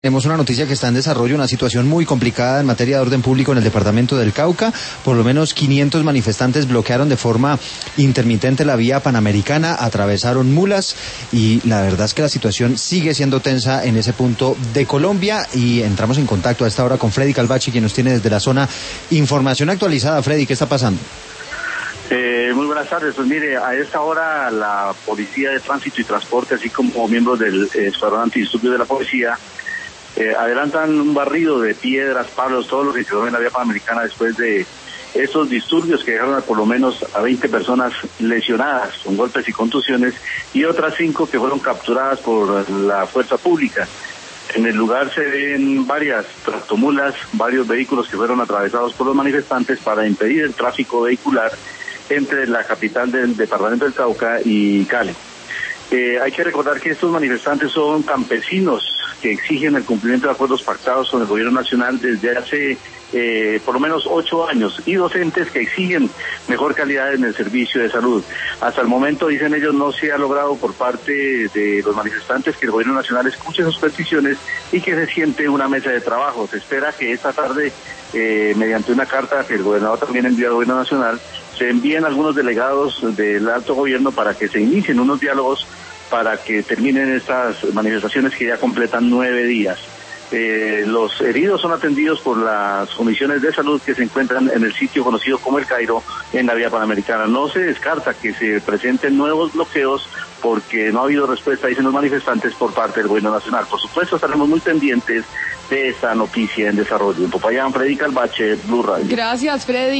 Tenemos una noticia que está en desarrollo, una situación muy complicada en materia de orden público en el departamento del Cauca. Por lo menos 500 manifestantes bloquearon de forma intermitente la vía panamericana, atravesaron mulas y la verdad es que la situación sigue siendo tensa en ese punto de Colombia y entramos en contacto a esta hora con Freddy Calvache, quien nos tiene desde la zona información actualizada. Freddy, ¿qué está pasando? Muy buenas tardes. Pues mire, a esta hora la Policía de Tránsito y Transporte, así como miembros del Escuadrón Antidisturbios de la Policía, adelantan un barrido de piedras, palos, todo lo que quedó en la vía panamericana después de estos disturbios que dejaron por lo menos a 20 personas lesionadas con golpes y contusiones y otras 5 que fueron capturadas por la fuerza pública. En el lugar se ven varias tractomulas, varios vehículos que fueron atravesados por los manifestantes para impedir el tráfico vehicular entre la capital del departamento del Cauca y Cali. Hay que recordar que estos manifestantes son campesinos que exigen el cumplimiento de acuerdos pactados con el gobierno nacional desde hace por lo menos 8 años y docentes que exigen mejor calidad en el servicio de salud. Hasta el momento, dicen ellos, no se ha logrado por parte de los manifestantes que el gobierno nacional escuche sus peticiones y que se siente una mesa de trabajo. Se espera que esta tarde, mediante una carta que el gobernador también envió al gobierno nacional, se envíen algunos delegados del alto gobierno para que se inicien unos diálogos para que terminen estas manifestaciones que ya completan 9 días. Los heridos son atendidos por las comisiones de salud que se encuentran en el sitio conocido como El Cairo, en la vía panamericana. No se descarta que se presenten nuevos bloqueos porque no ha habido respuesta, dicen los manifestantes, por parte del gobierno nacional. Por supuesto, estaremos muy pendientes de esta noticia en desarrollo. En Popayán, Freddy Calvache, Blue Radio. Gracias, Freddy.